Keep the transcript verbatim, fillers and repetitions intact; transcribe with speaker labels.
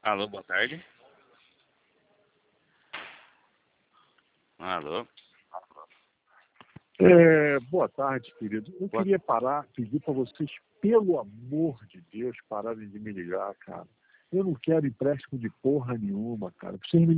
Speaker 1: Alô, boa tarde. Alô.
Speaker 2: É, boa tarde, querido. Eu
Speaker 1: Boa...
Speaker 2: queria parar, pedir para vocês, pelo amor de Deus, pararem de me ligar, cara. Eu não quero empréstimo de porra nenhuma, cara. Vocês me